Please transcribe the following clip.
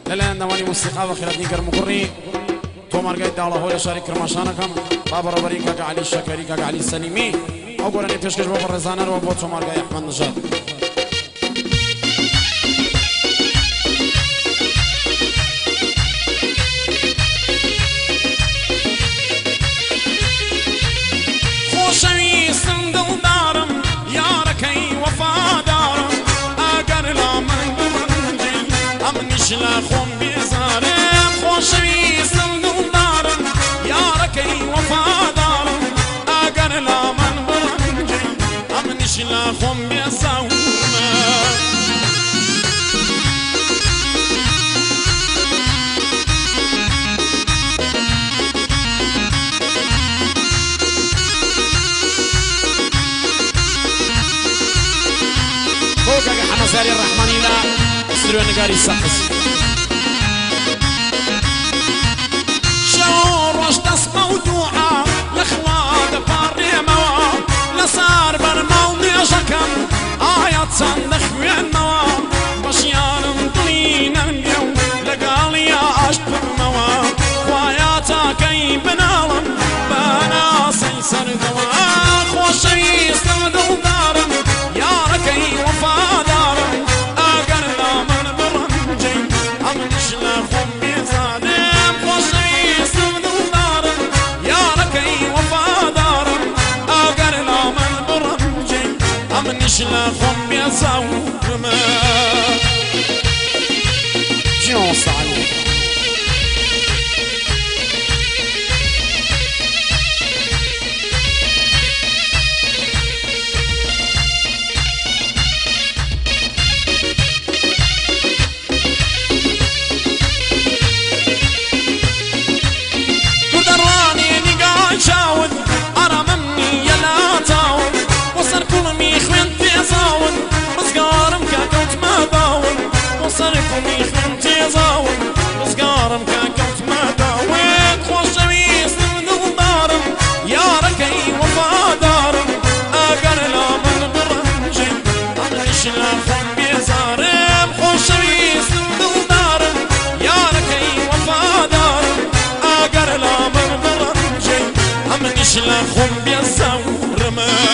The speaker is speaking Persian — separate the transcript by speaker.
Speaker 1: لەلایەن دەوانی موسیقا بە خێرەتنی گەرموگوڕی تۆمارگای داڵەهۆی لە شاری کرماشانەکەم با بەڕێوەبەری کاکە عەلی شەکەری کاکە عەلی سەلیمی ئەو گۆرانی پێشکەش بۆ بەڕێزانەرەوە بۆ تۆمارگای ئەحمەد نژاد
Speaker 2: خۆشەویستم دڵدارم یارەکەی وەفادارم ئەگەر لا من بڕەنجی ئەمنیش لە خۆم بێزارم خۆشەویستم دڵدارم یارەکەی وەفادارم ئەگەر لا من بڕەنجی ئەمنیش لە خۆم بێزارم
Speaker 1: حمزاري الرحماني لا استروا نقاري سقس
Speaker 2: شعور واش دس موضوعة لخواد باري موا لسار برمال نيجاكم آيات صندخ وين موا بشيارم طلينا اليوم لقالي عشت برموا خواياتا كي بنالم بنا سيسر دوا خوشي استمدو دارم ياركي وفادارم اگر لا من برنجي امنش لخم بيزادم خوشي استمدو دارم ياركي وفادارم اگر لا من برنجي امنش لخم بيزادم
Speaker 1: جون صعلو
Speaker 2: شاود أرى مني يلا تاون وصل كل ميخوين تيزاون رزقارم كاكوت ما باون وصل كل ميخوين تيزاون رزقارم كاكوت ما باون خوشويس من دارم ياركي وفادارم أقر لا من برنجي أمنش لا خم بيزارم خوشويس من دارم ياركي وفادارم أقر لا من برنجي أمنش لا خم بيزارم